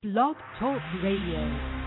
Blog Talk Radio.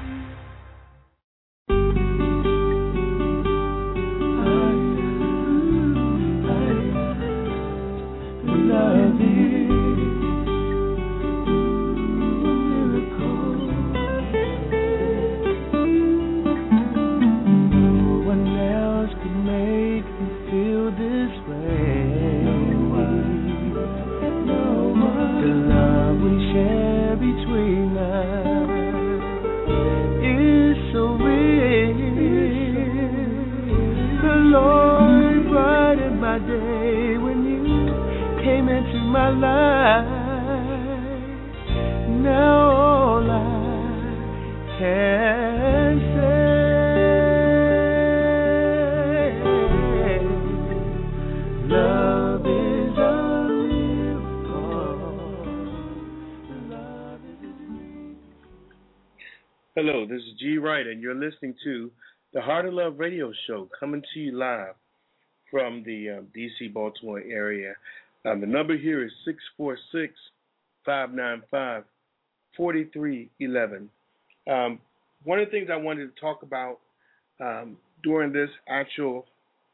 Hello, this is G. Wright, and you're listening to the Heart of Love radio show, coming to you live from the D.C. Baltimore area. The number here is 646-595-4311. One of the things I wanted to talk about during this actual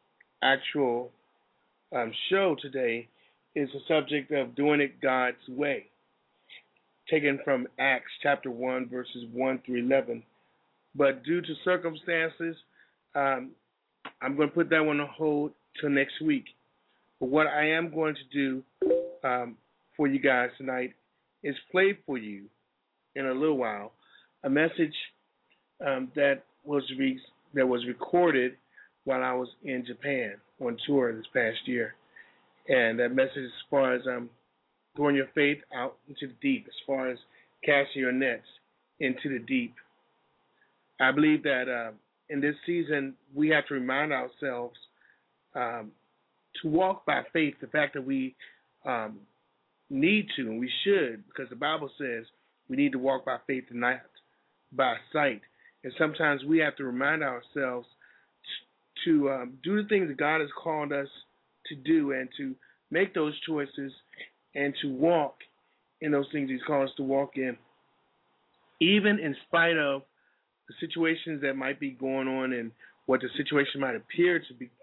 show today is the subject of doing it God's way, taken from Acts chapter 1, verses 1 through 11. But due to circumstances, I'm going to put that one on hold till next week. But what I am going to do for you guys tonight is play for you in a little while a message that was recorded while I was in Japan on tour this past year. And that message, as far as throwing your faith out into the deep, as far as casting your nets into the deep. I believe that in this season, we have to remind ourselves to walk by faith, the fact that we need to and we should, because the Bible says we need to walk by faith and not by sight. And sometimes we have to remind ourselves to do the things that God has called us to do and to make those choices and to walk in those things He's called us to walk in, even in spite of the situations that might be going on and what the situation might appear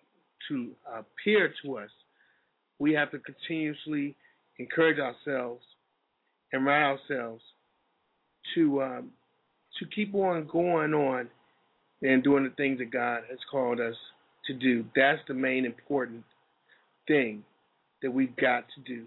to us. We have to continuously encourage ourselves and remind ourselves to keep on going on and doing the things that God has called us to do. That's the main important thing that we've got to do.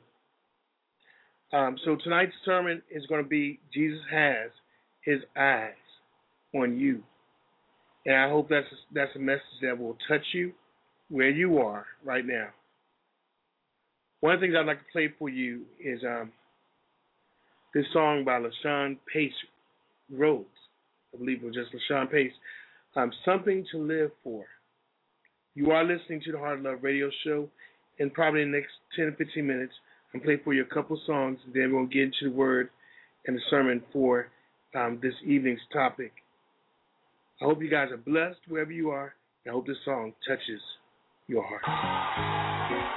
So tonight's sermon is going to be Jesus has His eyes on you. And I hope that's a message that will touch you where you are right now. One of the things I'd like to play for you is this song by LaShawn Pace Rhodes. I believe it was just LaShawn Pace. Something to Live For. You are listening to the Heart of Love radio show, and probably in the next 10 to 15 minutes, I'm going to play for you a couple songs, and then we'll get into the word and the sermon for this evening's topic. I hope you guys are blessed wherever you are, and I hope this song touches your heart.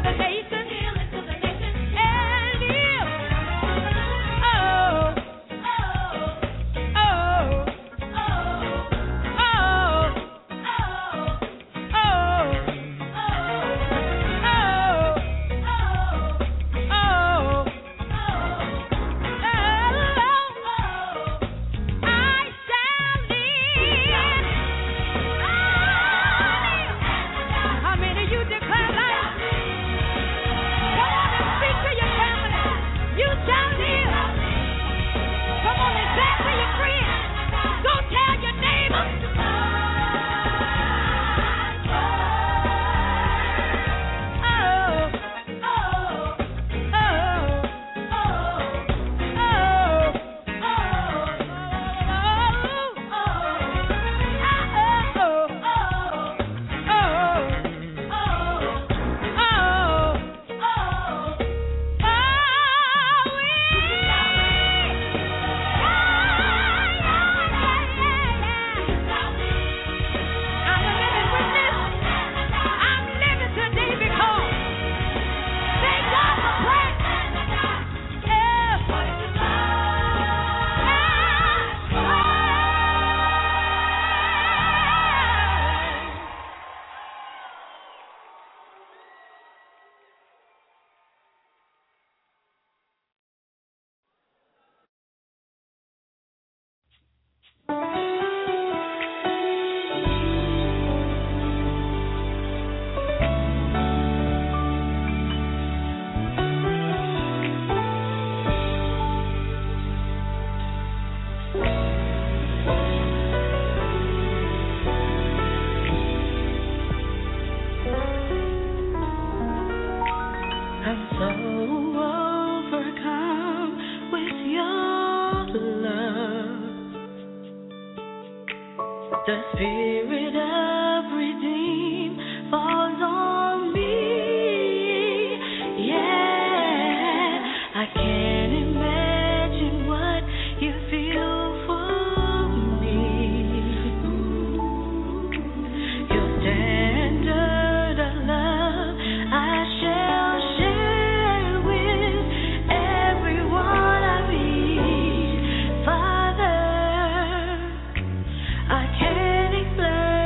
I can't explain.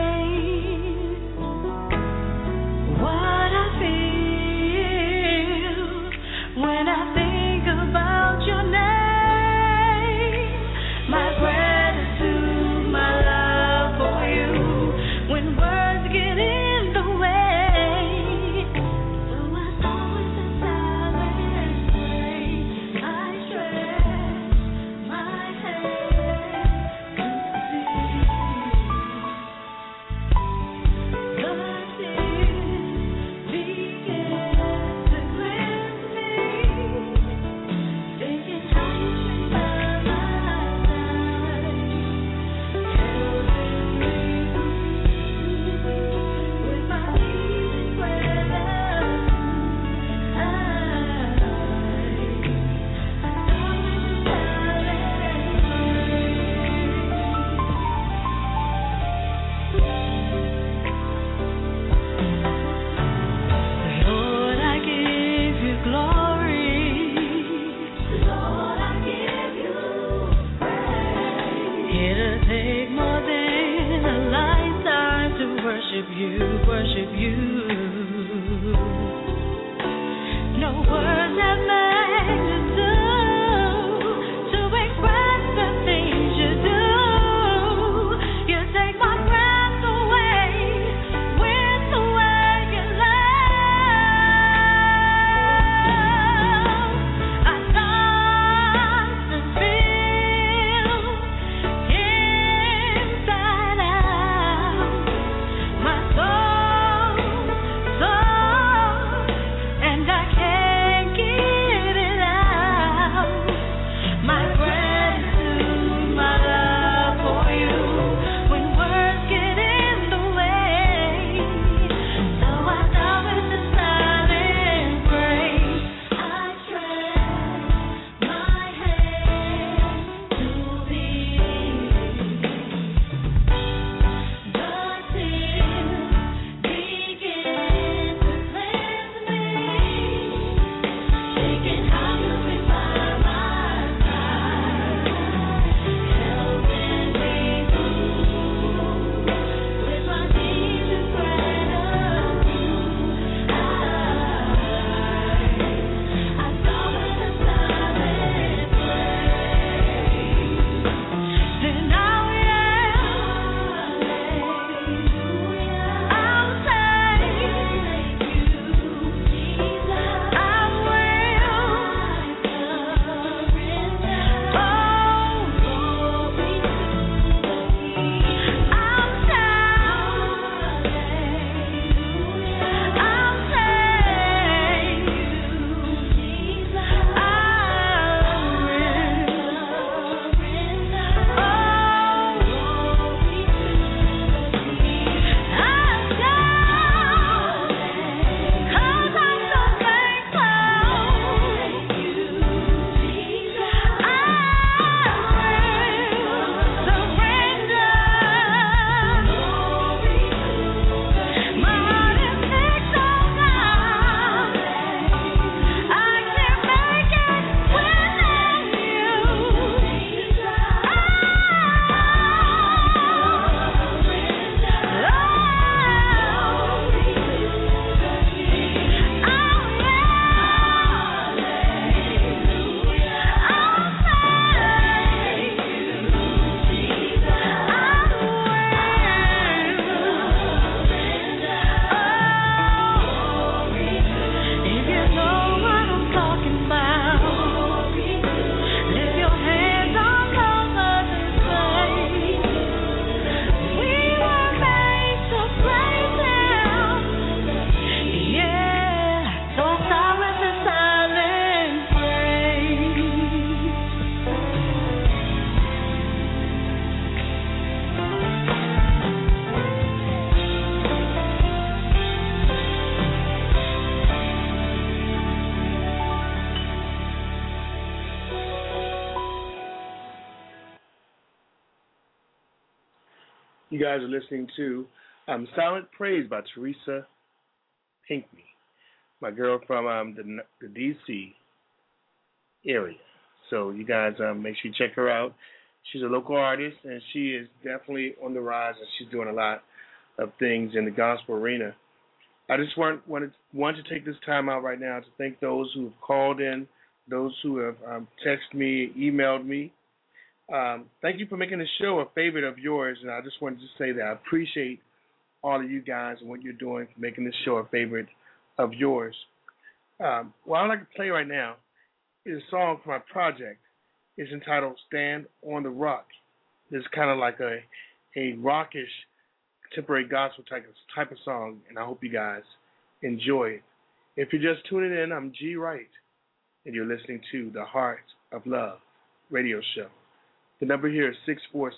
You guys are listening to Silent Praise by Teresa Pinkney, my girl from the D.C. area. So you guys make sure you check her out. She's a local artist, and she is definitely on the rise, and she's doing a lot of things in the gospel arena. I just want to take this time out right now to thank those who have called in, those who have texted me, emailed me. Thank you for making the show a favorite of yours, and I just wanted to say that I appreciate all of you guys and what you're doing for making this show a favorite of yours. What I'd like to play right now is a song from my project. It's entitled Stand on the Rock. It's kind of like a rockish, contemporary gospel type of song, and I hope you guys enjoy it. If you're just tuning in, I'm G. Wright, and you're listening to the Heart of Love radio show. The number here is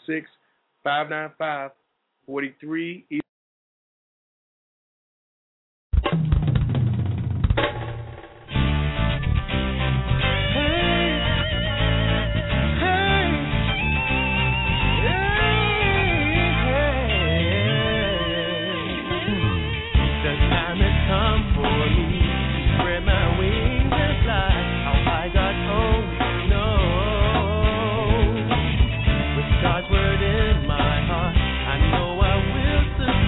646-595-43. God's word in my heart, I know I will succeed.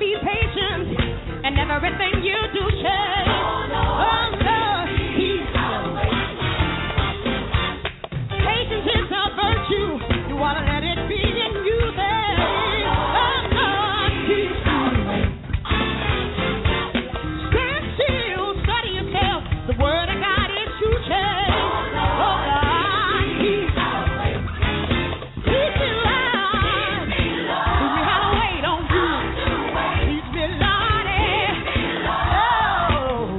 be patient, and everything you do change. Oh, Lord, patience is a virtue. You want to let it be in you there. Oh, Lord, stand still, study yourself. The word of God is true change. Oh, God, teach me, Lord. Teach me how to wait on you. Teach me, Lord. Oh,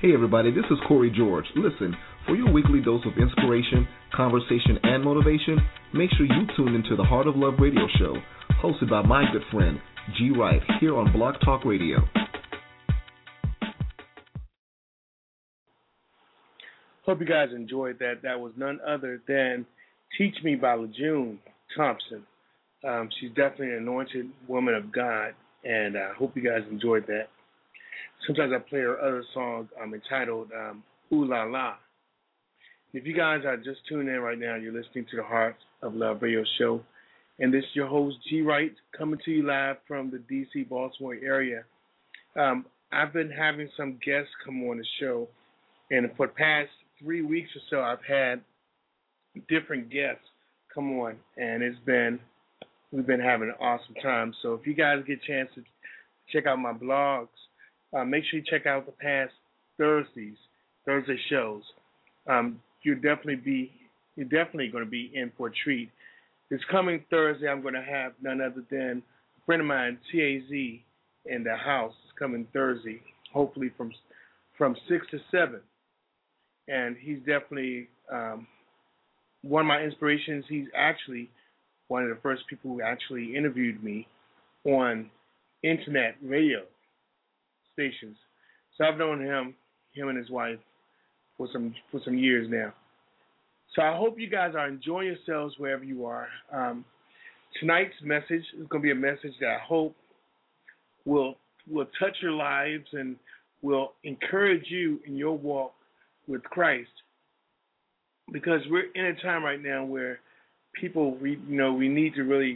Hey everybody, this is Corey George. Listen, for your weekly dose of inspiration, conversation, and motivation, make sure you tune into the Heart of Love radio show, hosted by my good friend, G. Wright, here on Blog Talk Radio. Hope you guys enjoyed that. That was none other than Teach Me by LaJune Thompson. She's definitely an anointed woman of God, and I hope you guys enjoyed that. Sometimes I play her other song entitled Ooh La La. If you guys are just tuning in right now, you're listening to the Heart of Love radio show. And this is your host, G. Wright, coming to you live from the D.C., Baltimore area. I've been having some guests come on the show, and for the past 3 weeks or so, I've had different guests come on, and we've been having an awesome time. So if you guys get a chance to check out my blogs, make sure you check out the past Thursday shows. You're definitely going to be in for a treat. This coming Thursday, I'm going to have none other than a friend of mine, TAZ, in the house. It's coming Thursday, hopefully from 6 to 7. And he's definitely one of my inspirations. He's actually one of the first people who actually interviewed me on internet radio stations. So I've known him and his wife for some years now. So I hope you guys are enjoying yourselves wherever you are. Tonight's message is going to be a message that I hope will touch your lives and will encourage you in your walk with Christ. Because we're in a time right now where people, we need to really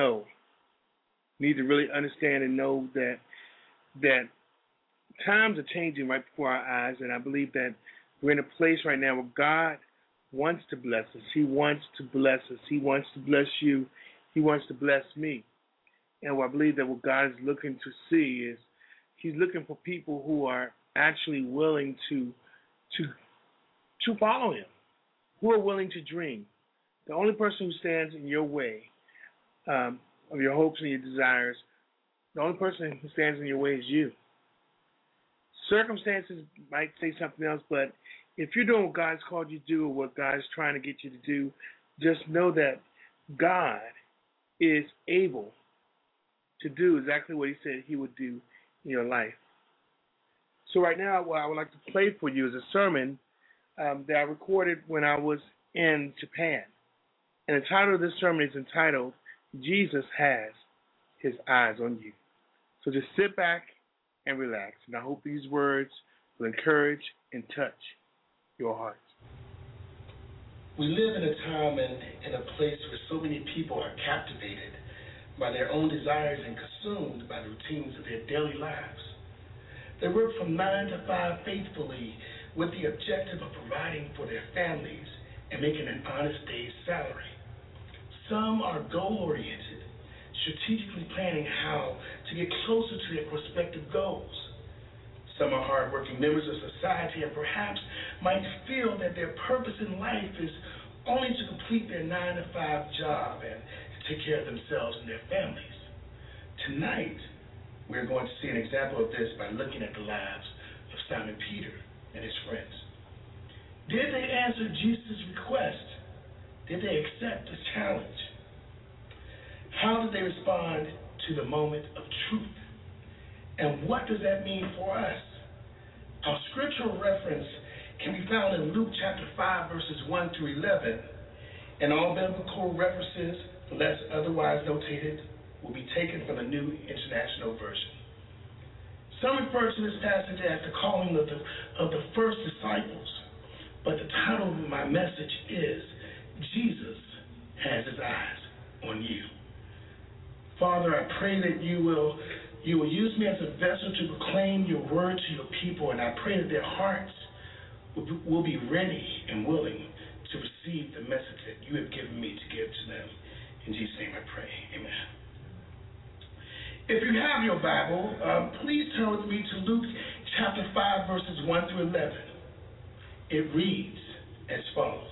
understand and know that times are changing right before our eyes, and I believe that we're in a place right now where God wants to bless us. He wants to bless us. He wants to bless you. He wants to bless me. And I believe that what God is looking to see is He's looking for people who are actually willing to follow Him, who are willing to dream. The only person who stands in your way of your hopes and your desires, the only person who stands in your way is you. Circumstances might say something else, but if you're doing what God's called you to do or what God is trying to get you to do, just know that God is able to do exactly what He said He would do in your life. So right now, what I would like to play for you is a sermon that I recorded when I was in Japan. And the title of this sermon is entitled, Jesus Has His Eyes on You. So just sit back and relax. And I hope these words will encourage and touch your heart. We live in a time and in a place where so many people are captivated by their own desires and consumed by the routines of their daily lives. They work from 9 to 5 faithfully with the objective of providing for their families and making an honest day's salary. Some are goal-oriented, strategically planning how to get closer to their prospective goals. Some are hardworking members of society and perhaps might feel that their purpose in life is only to complete their 9-to-5 job and take care of themselves and their families. Tonight, we're going to see an example of this by looking at the lives of Simon Peter and his friends. Did they answer Jesus' request? Did they accept the challenge? How did they respond to the moment of truth? And what does that mean for us? Our scriptural reference can be found in Luke chapter 5, verses 1 through 11. And all biblical references, unless otherwise notated, will be taken from the New International Version. Some refer to this passage as the calling of the first disciples, but the title of my message is Jesus Has His Eyes on You. Father, I pray that you will use me as a vessel to proclaim your word to your people, and I pray that their hearts will be ready and willing to receive the message that you have given me to give to them. In Jesus' name I pray. Amen. If you have your Bible, please turn with me to Luke chapter 5, verses 1 through 11. It reads as follows.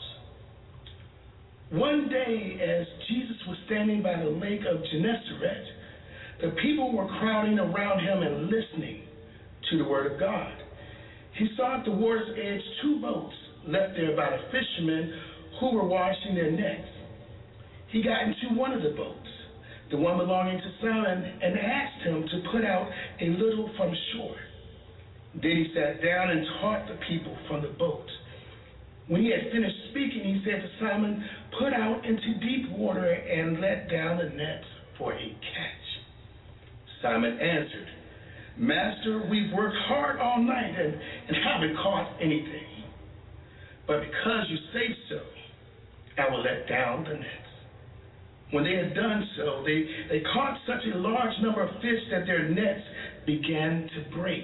One day, as Jesus was standing by the lake of Gennesaret, the people were crowding around him and listening to the word of God. he saw at the water's edge 2 boats left there by the fishermen who were washing their nets. He got into one of the boats, the one belonging to Simon, and asked him to put out a little from shore. Then he sat down and taught the people from the boat. When he had finished speaking, he said to Simon, "Put out into deep water and let down the nets for a catch." Simon answered, "Master, we've worked hard all night and haven't caught anything. But because you say so, I will let down the nets." When they had done so, they caught such a large number of fish that their nets began to break.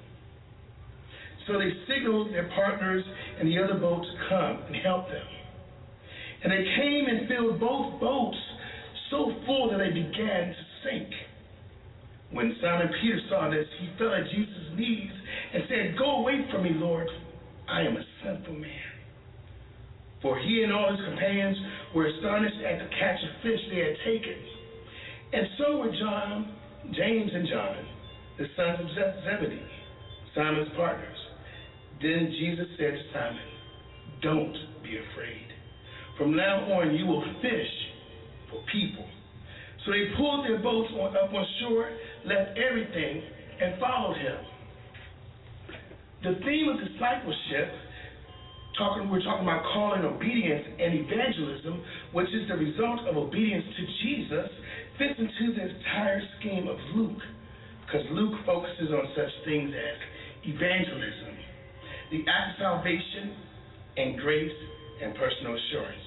So they signaled their partners in the other boat to come and help them. And they came and filled both boats so full that they began to sink. When Simon Peter saw this, he fell at Jesus' knees and said, "Go away from me, Lord. I am a sinful man." For he and all his companions were astonished at the catch of fish they had taken. And so were John, James, and John, the sons of Zebedee, Simon's partners. Then Jesus said to Simon, "Don't be afraid. From now on you will fish for people." So they pulled their boats up on shore, left everything, and followed him. The theme of discipleship, we're talking about calling, obedience, and evangelism, which is the result of obedience to Jesus, fits into the entire scheme of Luke, because Luke focuses on such things as evangelism, the act of salvation, and grace and personal assurance.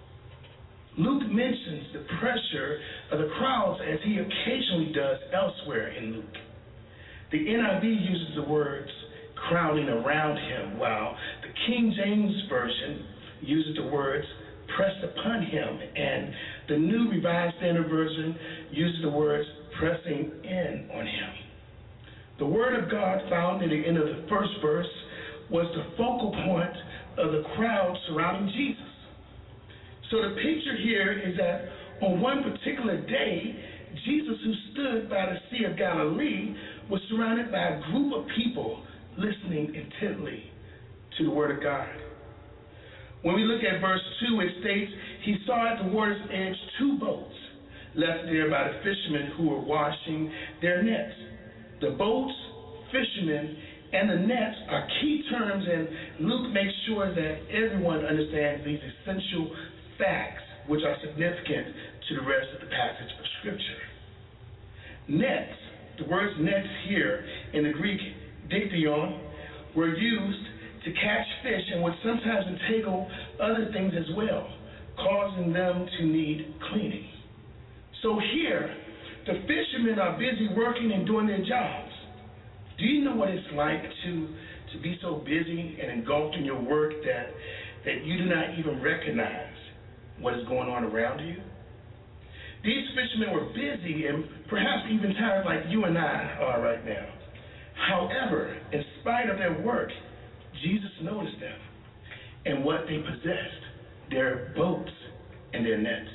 Luke mentions the pressure of the crowds as he occasionally does elsewhere in Luke. The NIV uses the words crowding around him, while the King James Version uses the words pressed upon him, and the New Revised Standard Version uses the words pressing in on him. The Word of God found in the end of the first verse was the focal point of the crowd surrounding Jesus. So the picture here is that on one particular day, Jesus, who stood by the Sea of Galilee, was surrounded by a group of people listening intently to the Word of God. When we look at verse 2, it states, he saw at the water's edge 2 boats left there by the fishermen who were washing their nets. The boats, fishermen, and the nets are key terms, and Luke makes sure that everyone understands these essential facts, which are significant to the rest of the passage of Scripture. Nets, the words nets here in the Greek diktion, were used to catch fish and would sometimes entangle other things as well, causing them to need cleaning. So here, the fishermen are busy working and doing their jobs. Do you know what it's like to be so busy and engulfed in your work that you do not even recognize what is going on around you? These fishermen were busy and perhaps even tired like you and I are right now. However, in spite of their work, Jesus noticed them and what they possessed, their boats and their nets.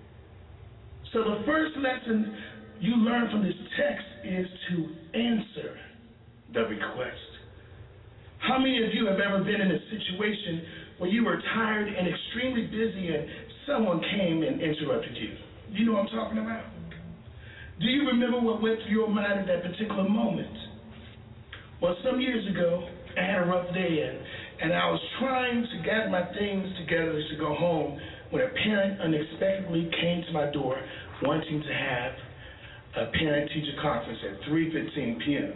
So the first lesson you learn from this text is to answer the request. How many of you have ever been in a situation where you were tired and extremely busy and someone came and interrupted you? Do you know what I'm talking about? Do you remember what went through your mind at that particular moment? Well, some years ago, I had a rough day and I was trying to gather my things together to go home when a parent unexpectedly came to my door wanting to have a parent-teacher conference at 3:15 p.m.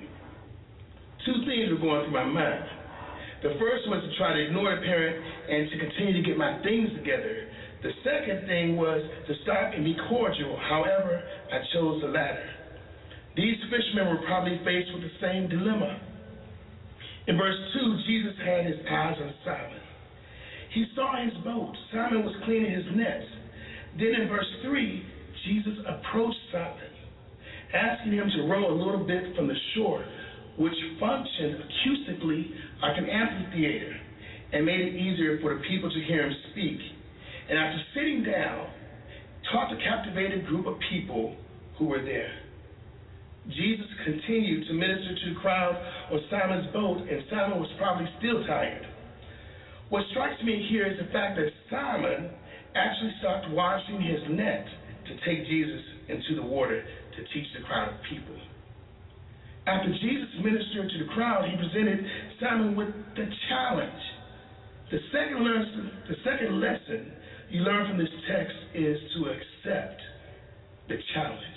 2 things were going through my mind. The first was to try to ignore the parent and to continue to get my things together. The second thing was to stop and be cordial. However, I chose the latter. These fishermen were probably faced with the same dilemma. In verse 2, Jesus had his eyes on Simon. He saw his boat. Simon was cleaning his nets. Then in verse 3, Jesus approached Simon, asking him to row a little bit from the shore, which functioned acoustically like an amphitheater and made it easier for the people to hear him speak. And after sitting down, taught the captivated group of people who were there. Jesus continued to minister to the crowd on Simon's boat, and Simon was probably still tired. What strikes me here is the fact that Simon actually stopped washing his net to take Jesus into the water to teach the crowd of people. After Jesus ministered to the crowd, he presented Simon with the challenge. The second lesson you learn from this text is to accept the challenge.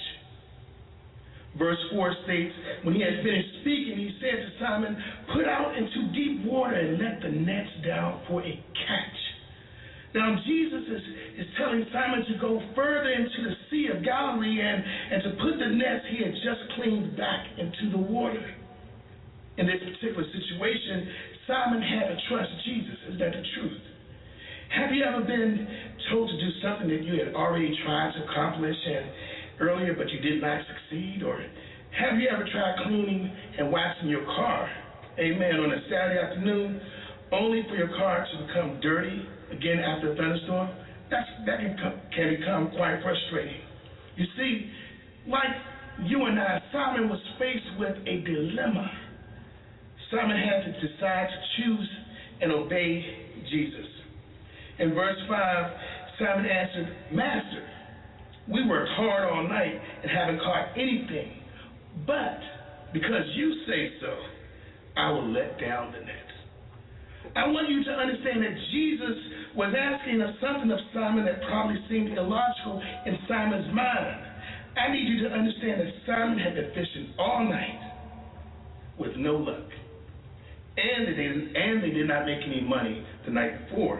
Verse 4 states, when he had finished speaking, he said to Simon, "Put out into deep water and let the nets down for a catch." Now, Jesus is telling Simon to go further into the Sea of Galilee and to put the nets he had just cleaned back into the water. In this particular situation, Simon had to trust Jesus. Is that the truth? Have you ever been told to do something that you had already tried to accomplish earlier, but you did not succeed? Or have you ever tried cleaning and waxing your car, amen, on a Saturday afternoon, only for your car to become dirty again after a thunderstorm? That can become quite frustrating. You see, like you and I, Simon was faced with a dilemma. Simon had to decide to choose and obey Jesus. In verse 5, Simon answered, "Master, we worked hard all night and haven't caught anything, but because you say so, I will let down the nets." I want you to understand that Jesus was asking of something of Simon that probably seemed illogical in Simon's mind. I need you to understand that Simon had been fishing all night with no luck, and they did not make any money the night before.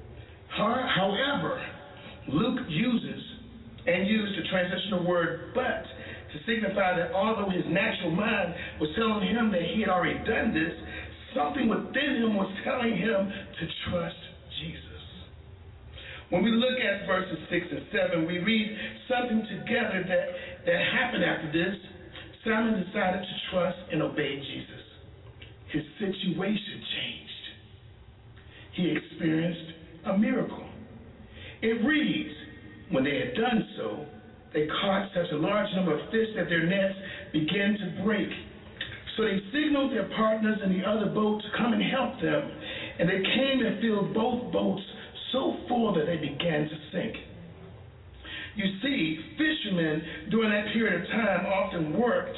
However, Luke used the transitional word "but" to signify that although his natural mind was telling him that he had already done this, something within him was telling him to trust Jesus. When we look at verses 6 and 7, we read something together that happened after this. Simon decided to trust and obey Jesus. His situation changed. He experienced a miracle. It reads, when they had done so, they caught such a large number of fish that their nets began to break. So they signaled their partners in the other boat to come and help them, and they came and filled both boats so full that they began to sink. You see, fishermen during that period of time often worked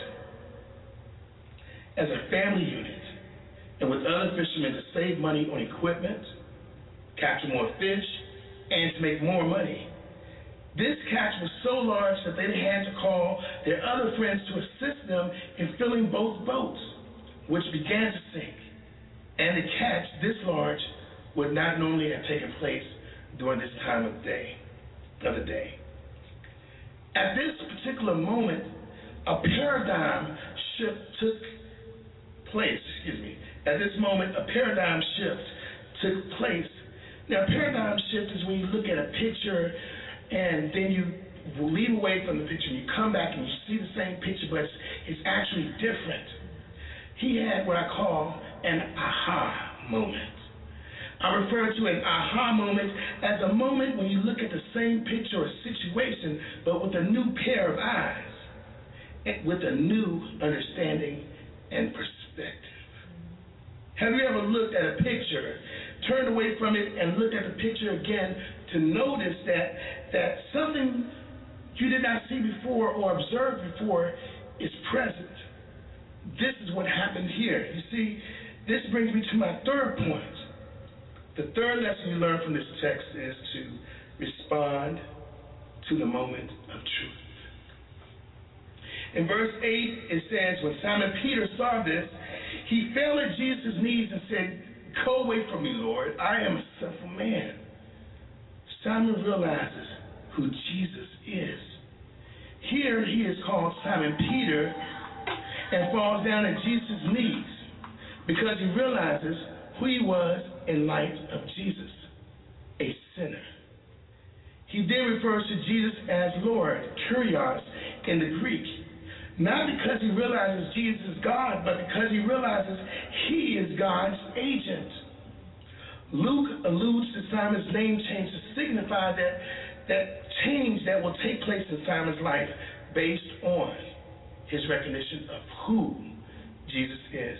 as a family unit and with other fishermen to save money on equipment, capture more fish, and to make more money. This catch was so large that they had to call their other friends to assist them in filling both boats, which began to sink. And the catch this large would not normally have taken place during this time of the day. At this particular moment, a paradigm shift took place. At this moment, a paradigm shift took place. Now, a paradigm shift is when you look at a picture and then you leave away from the picture and you come back and you see the same picture, but it's actually different. He had what I call an aha moment. I refer to an aha moment as a moment when you look at the same picture or situation, but with a new pair of eyes, and with a new understanding and perspective. Have you ever looked at a picture, turned away from it, and looked at the picture again to notice that something you did not see before or observe before is present? This is what happened here. You see, this brings me to my third point. The third lesson you learn from this text is to respond to the moment of truth. In verse 8, it says, when Simon Peter saw this, he fell at Jesus' knees and said, "Go away from me, Lord. I am a sinful man." Simon realizes who Jesus is. Here he is called Simon Peter and falls down at Jesus' knees because he realizes who he was in light of Jesus, a sinner. He then refers to Jesus as Lord, Kyrios, in the Greek. Not because he realizes Jesus is God, but because he realizes he is God's agent. Luke alludes to Simon's name change to signify that change that will take place in Simon's life based on his recognition of who Jesus is.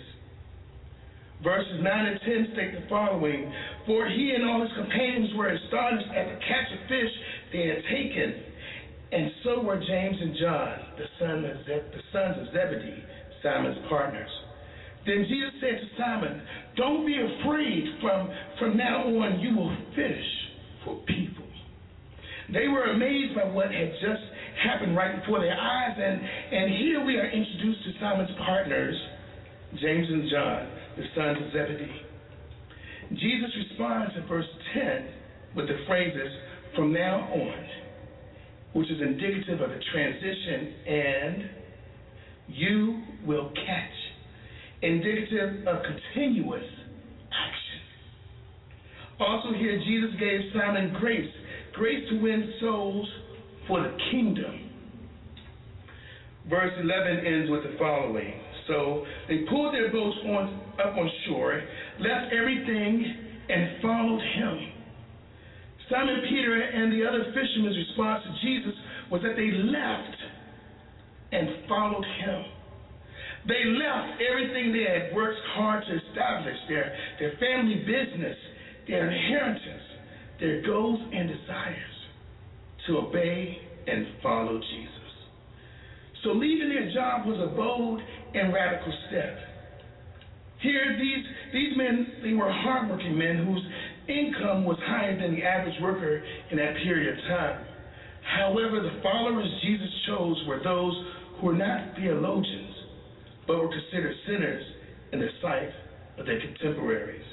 Verses 9 and 10 state the following: For he and all his companions were astonished at the catch of fish they had taken, and so were James and John, the sons of Zebedee, Simon's partners. Then Jesus said to Simon, "Don't be afraid. From now on you will fish for people." They were amazed by what had just happened right before their eyes, and here we are introduced to Simon's partners, James and John, the sons of Zebedee. Jesus responds in verse 10 with the phrases, "From now on," which is indicative of a transition, and "you will catch," indicative of continuous action. Also here, Jesus gave Simon grace to win souls for the kingdom. Verse 11 ends with the following: So they pulled their boats up on shore, left everything, and followed him. Simon Peter and the other fishermen's response to Jesus was that they left and followed him. They left everything they had worked hard to establish, their family business, their inheritance, their goals and desires, to obey and follow Jesus. So leaving their job was a bold and radical step. Here, these men, they were hardworking men whose income was higher than the average worker in that period of time. However, the followers Jesus chose were those who were not theologians, but were considered sinners in the sight of their contemporaries.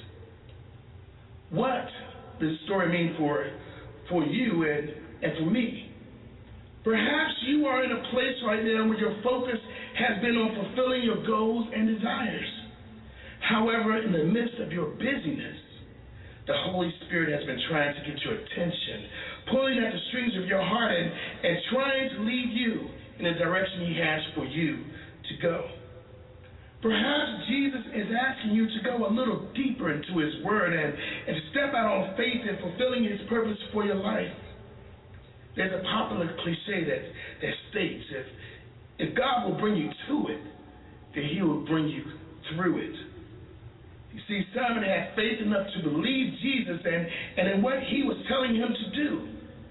What does this story mean for you and for me? Perhaps you are in a place right now where your focus has been on fulfilling your goals and desires. However, in the midst of your busyness, the Holy Spirit has been trying to get your attention, pulling at the strings of your heart and trying to lead you in the direction he has for you to go. Perhaps Jesus is asking you to go a little deeper into his word and to step out on faith in fulfilling his purpose for your life. There's a popular cliche that states, if God will bring you to it, then he will bring you through it. You see, Simon had faith enough to believe Jesus and in what he was telling him to do.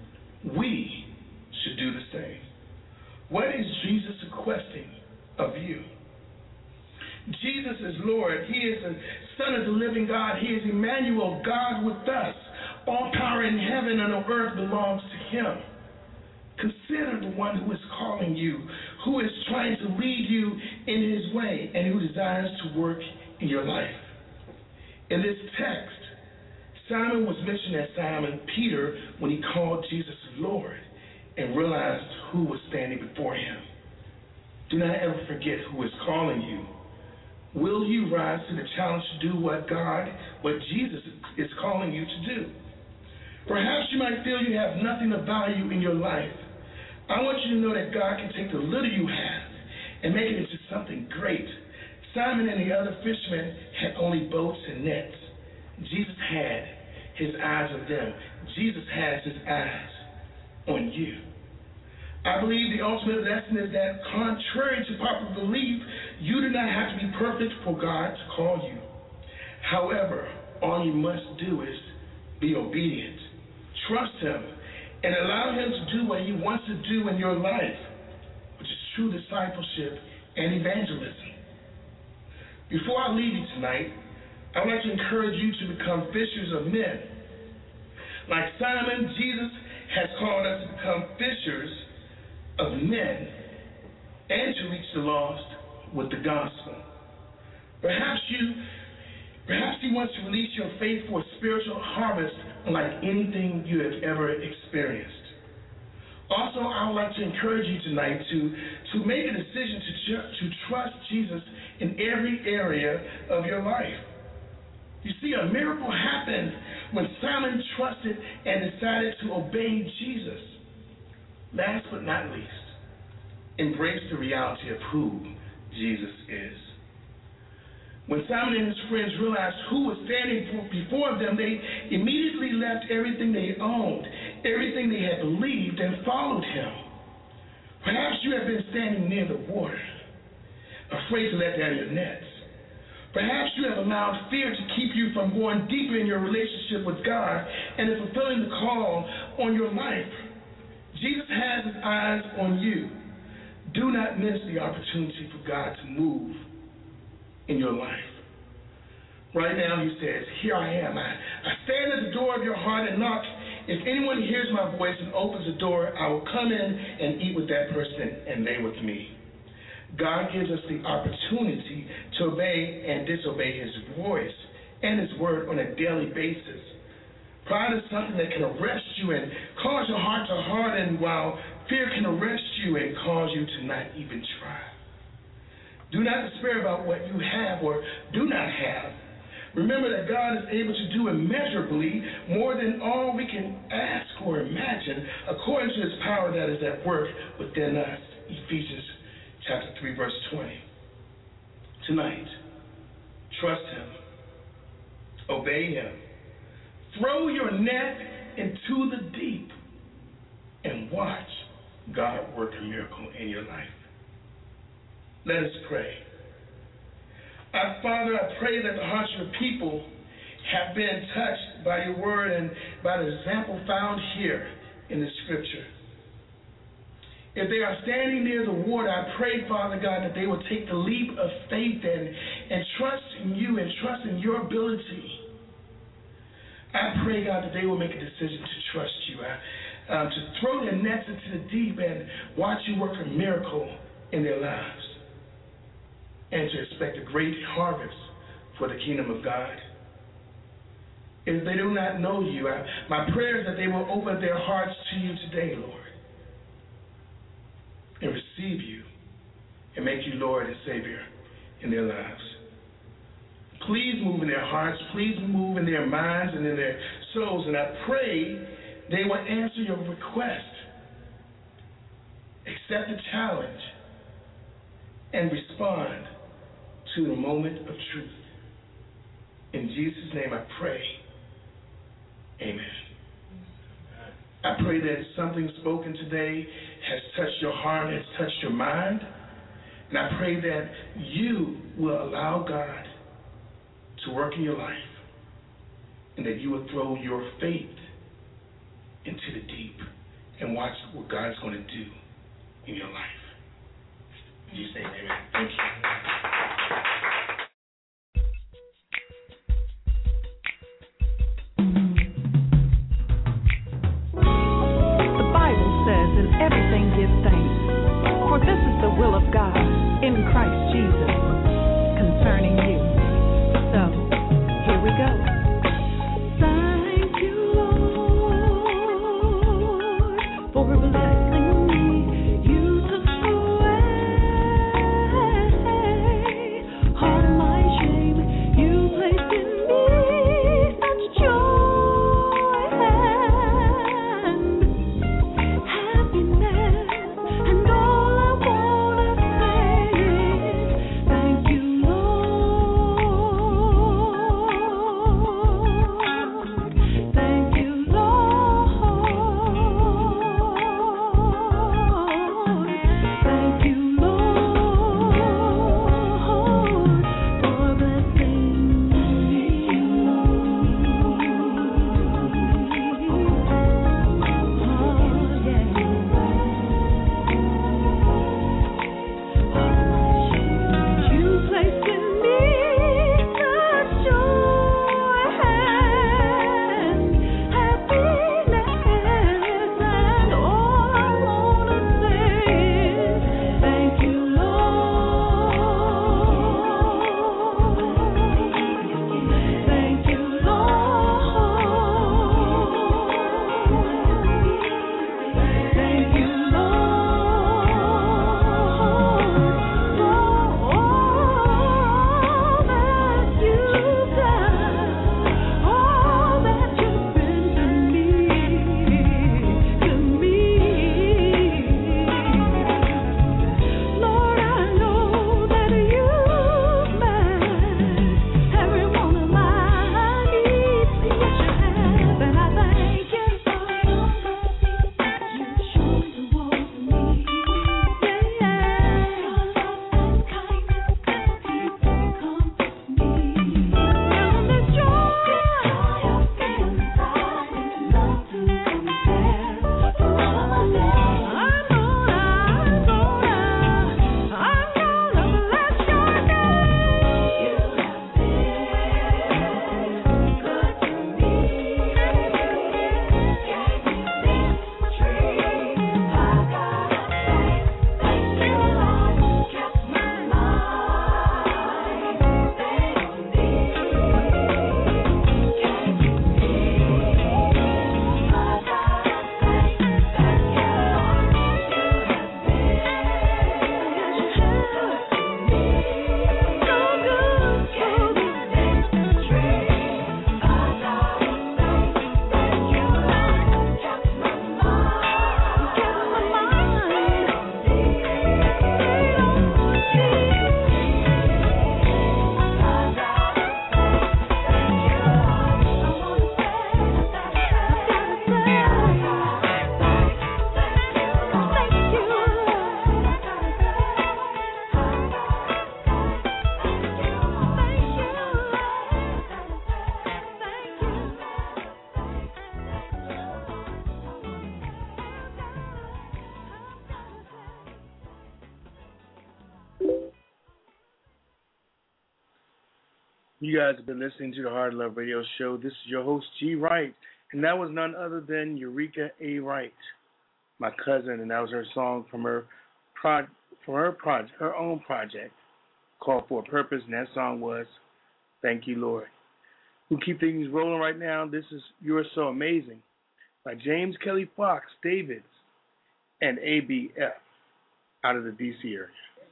We should do the same. What is Jesus requesting of you? Jesus is Lord. He is the Son of the living God. He is Emmanuel, God with us. All power in heaven and on earth belongs to him. Consider the one who is calling you, who is trying to lead you in his way, and who desires to work in your life. In this text, Simon was mentioned as Simon Peter when he called Jesus Lord and realized who was standing before him. Do not ever forget who is calling you. Will you rise to the challenge to do what Jesus is calling you to do? Perhaps you might feel you have nothing of value in your life. I want you to know that God can take the little you have and make it into something great. Simon and the other fishermen had only boats and nets. Jesus had his eyes on them. Jesus has his eyes on you. I believe the ultimate lesson is that, contrary to popular belief, you do not have to be perfect for God to call you. However, all you must do is be obedient, trust him, and allow him to do what he wants to do in your life, which is true discipleship and evangelism. Before I leave you tonight, I would like to encourage you to become fishers of men. Like Simon, Jesus has called us to become fishers of men and to reach the lost with the gospel. Perhaps he wants to release your faith for a spiritual harvest unlike anything you have ever experienced. Also, I would like to encourage you tonight to make a decision to trust Jesus in every area of your life. You see, a miracle happened when Simon trusted and decided to obey Jesus. Last but not least, embrace the reality of who Jesus is. When Simon and his friends realized who was standing before them, they immediately left everything they owned, everything they had believed, and followed him. Perhaps you have been standing near the water, afraid to let down your nets. Perhaps you have allowed fear to keep you from going deeper in your relationship with God and in fulfilling the call on your life. Jesus has his eyes on you. Do not miss the opportunity for God to move in your life. Right now, he says, here I am. I stand at the door of your heart and knock. If anyone hears my voice and opens the door, I will come in and eat with that person and they with me. God gives us the opportunity to obey and disobey his voice and his word on a daily basis. Pride is something that can arrest you and cause your heart to harden, while fear can arrest you and cause you to not even try. Do not despair about what you have or do not have. Remember that God is able to do immeasurably more than all we can ask or imagine, according to his power that is at work within us. Ephesians chapter 3, verse 20. Tonight, trust him. Obey him. Throw your net into the deep and watch God work a miracle in your life. Let us pray. Our Father, I pray that the hearts of your people have been touched by your word and by the example found here in the scripture. If they are standing near the water, I pray, Father God, that they will take the leap of faith and trust in you and trust in your ability. I pray, God, that they will make a decision to trust you, to throw their nets into the deep and watch you work a miracle in their lives, and to expect a great harvest for the kingdom of God. If they do not know you, my prayer is that they will open their hearts to you today, Lord, and receive you and make you Lord and Savior in their lives. Please move in their hearts. Please move in their minds and in their souls. And I pray they will answer your request, accept the challenge, and respond to the moment of truth. In Jesus' name I pray. Amen. I pray that something spoken today has touched your heart, has touched your mind. And I pray that you will allow God to work in your life, and that you will throw your faith into the deep and watch what God's going to do in your life. In Jesus' name, amen. Thank you. Everything give thanks, for this is the will of God in Christ Jesus concerning you. So, here we go. Thank you, Lord, for blessing me. You took away You guys have been listening to the Heart of Love Radio Show. This is your host, G. Wright, and that was none other than Eureka A. Wright, my cousin, and that was her song from her own project called For a Purpose, and that song was Thank You, Lord. We'll keep things rolling right now. This is You're So Amazing by James Kelly Fox, Davids, and ABF out of the D.C. area.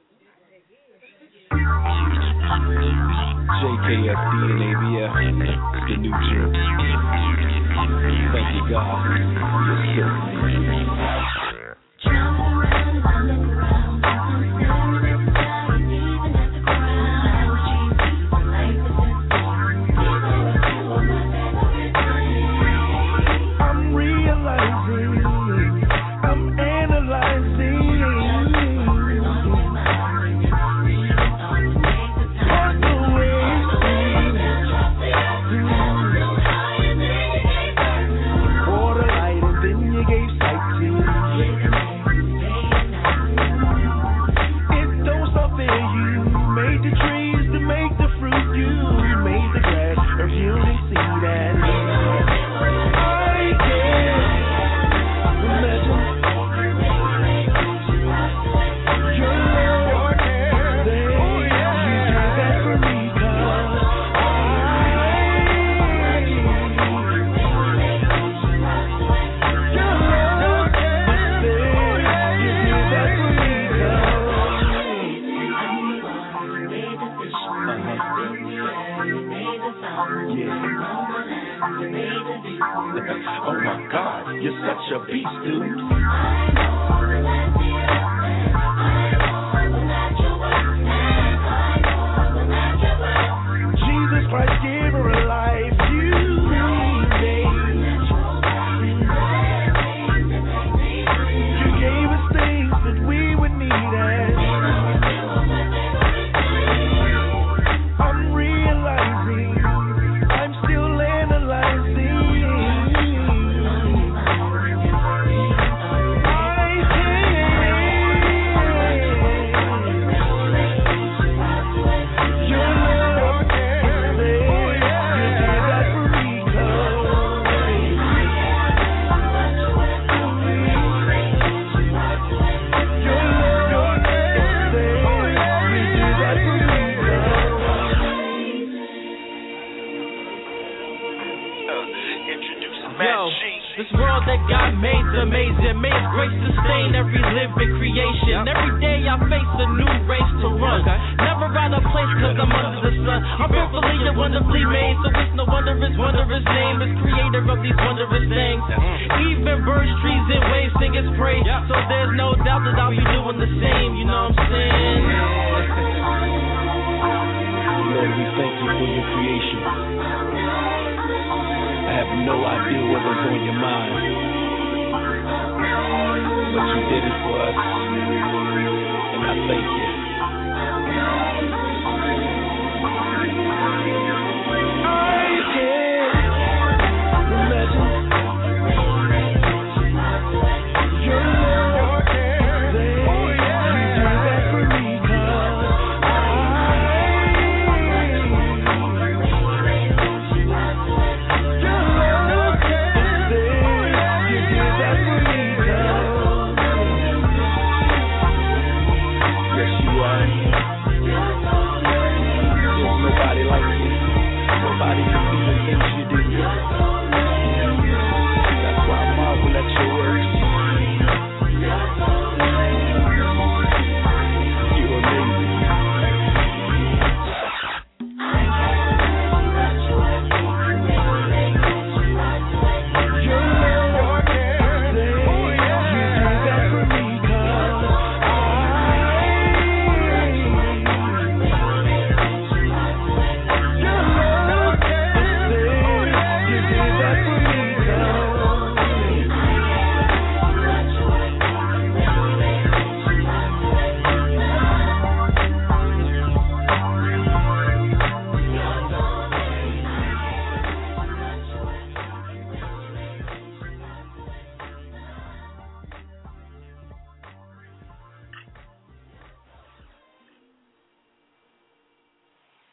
JKFD and ABF, the new gym. Thank you, God. You're so amazing. Travel around and I look around, nothing staring at the sky, and even at the ground. How cheesy, life is in storm. These are a few of my favorite things. I'm realizing, I'm analyzing. Oh my God, you're such a beast, dude. Jesus Christ, giver of life, you gave us things that we would need, and I'm realizing, I'm still analyzing. This world that God made's amazing. May His grace sustain every living creation. Every day I face a new race to run. Never out of place cause I'm under the sun. I'm fearfully and wonderfully made, so it's no wonder His wondrous name is creator of these wondrous things. Even birds, trees, and waves sing His praise. So there's no doubt that I'll be doing the same. You know what I'm saying? Lord, we thank you for your creation. I have no idea what was on your mind, but you did it for us, and I thank you. I can't imagine your love, you do that for me,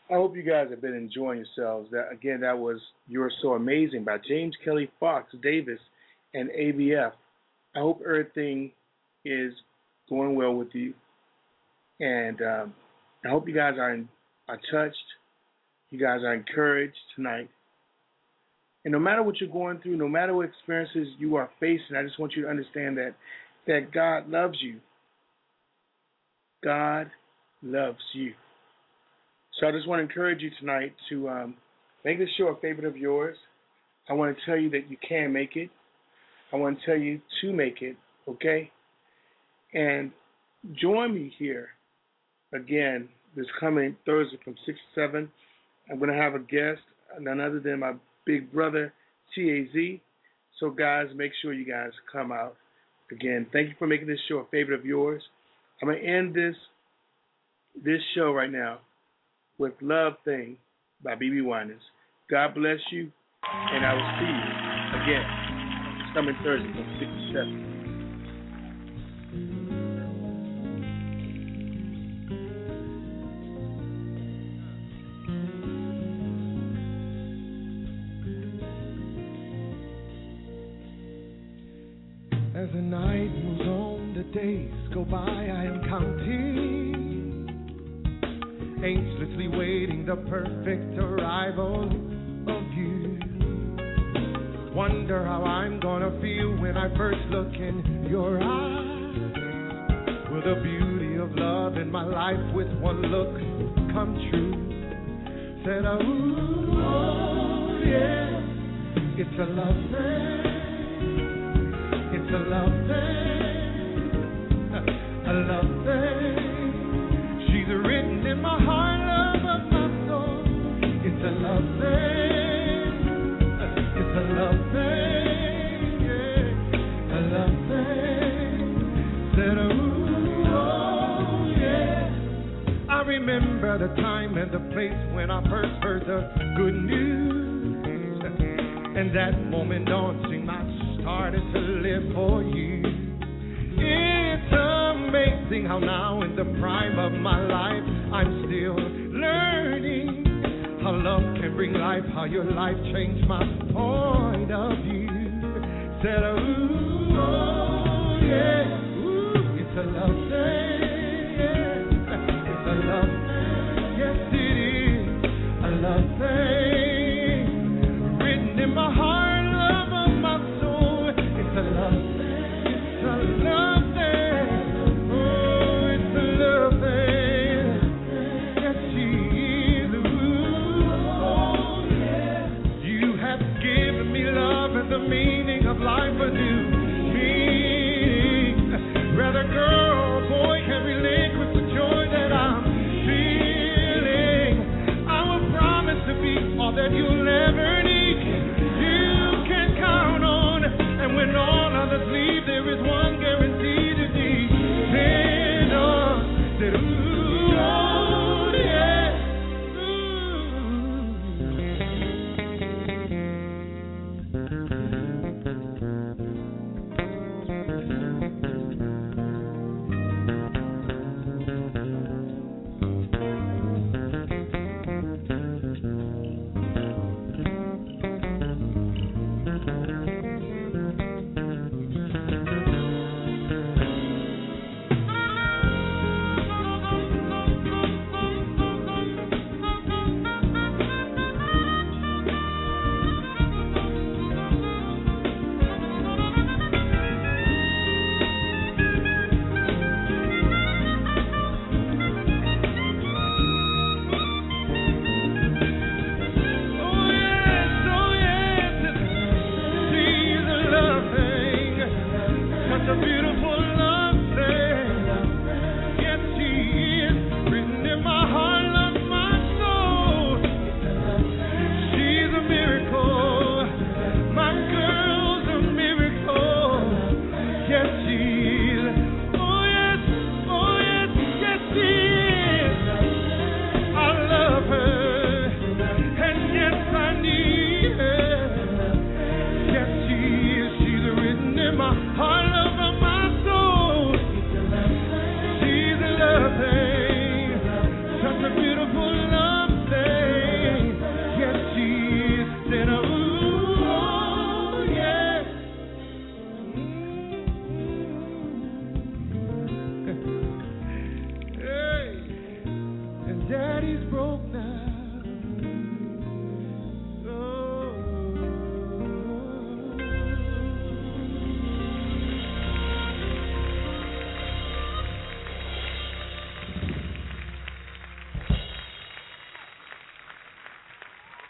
I hope you guys have been enjoying yourselves. That was You're So Amazing by James Kelly, Fox, Davis, and ABF. I hope everything is going well with you. And I hope you guys are touched. You guys are encouraged tonight. And no matter what you're going through, no matter what experiences you are facing, I just want you to understand that God loves you. God loves you. So I just want to encourage you tonight to make this show a favorite of yours. I want to tell you that you can make it. I want to tell you to make it, okay? And join me here again this coming Thursday from 6 to 7. I'm going to have a guest, none other than my big brother, TAZ. So, guys, make sure you guys come out. Again, thank you for making this show a favorite of yours. I'm going to end this show right now with Love Thing by BB Winans. God bless you, and I will see you again this coming Thursday from 6 to 7. As the night moves on, the days go by, I am counting, anxiously waiting the perfect arrival of you. Wonder how I'm gonna feel when I first look in your eyes. Will the beauty of love in my life with one look come true? Said, oh yeah, it's a love thing. It's a love thing, a love thing. She's written in my heart, love of my soul. It's a love thing, it's a love thing, yeah, a love thing. Said, oh yeah. I remember the time and the place when I first heard the good news, and that moment dancing my started to live for you. It's amazing how now in the prime of my life I'm still learning how love can bring life, how your life changed my point of view. Said, ooh, oh yeah, ooh, it's a love thing, yeah. It's a love thing, yes it is, a love thing, written in my heart. The meaning of life a new meaning. Rather girl or boy can relinquish the joy that I'm feeling. I will promise to be all that you'll ever need. You can count on, and when all others leave, there is one guarantee to depend on. That ooh, oh yeah.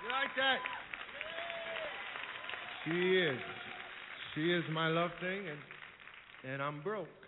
You like that? She is. She is my love thing, and I'm broke.